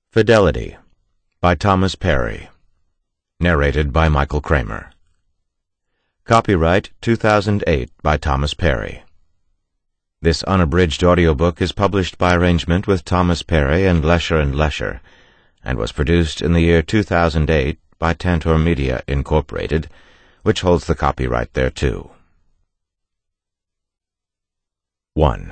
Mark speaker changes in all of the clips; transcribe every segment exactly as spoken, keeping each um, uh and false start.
Speaker 1: Fidelity by Thomas Perry. Narrated by Michael Kramer. Copyright two thousand eight by Thomas Perry. This unabridged audiobook is published by arrangement with Thomas Perry and Lesher and Lesher, and was produced in the year two thousand eight by Tantor Media, Incorporated, which holds the copyright thereto. one.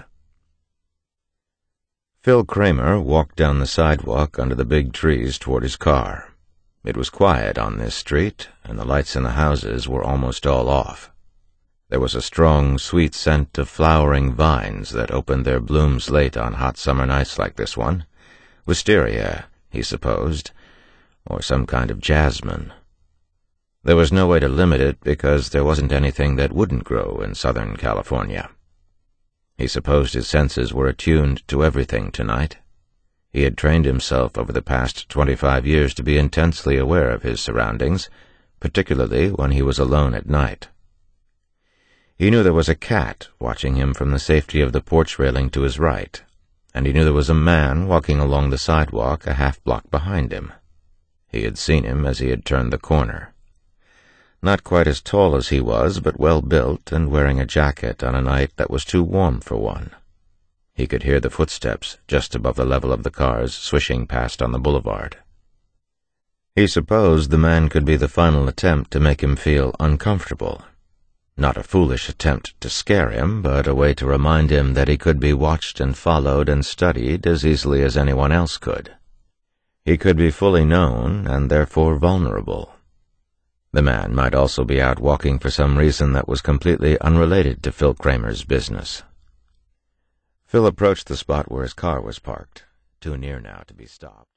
Speaker 1: Phil Kramer walked down the sidewalk under the big trees toward his car. It was quiet on this street, and the lights in the houses were almost all off. There was a strong, sweet scent of flowering vines that opened their blooms late on hot summer nights like this one. Wisteria, he supposed, or some kind of jasmine. There was no way to limit it because there wasn't anything that wouldn't grow in Southern California. He supposed his senses were attuned to everything tonight. He had trained himself over the past twenty-five years to be intensely aware of his surroundings, particularly when he was alone at night. He knew there was a cat watching him from the safety of the porch railing to his right, and he knew there was a man walking along the sidewalk a half-block behind him. He had seen him as he had turned the corner. Not quite as tall as he was, but well-built and wearing a jacket on a night that was too warm for one. He could hear the footsteps just above the level of the cars swishing past on the boulevard. He supposed the man could be the final attempt to make him feel uncomfortable. Not a foolish attempt to scare him, but a way to remind him that he could be watched and followed and studied as easily as anyone else could. He could be fully known and therefore vulnerable. The man might also be out walking for some reason that was completely unrelated to Phil Kramer's business. Phil approached the spot where his car was parked, too near now to be stopped.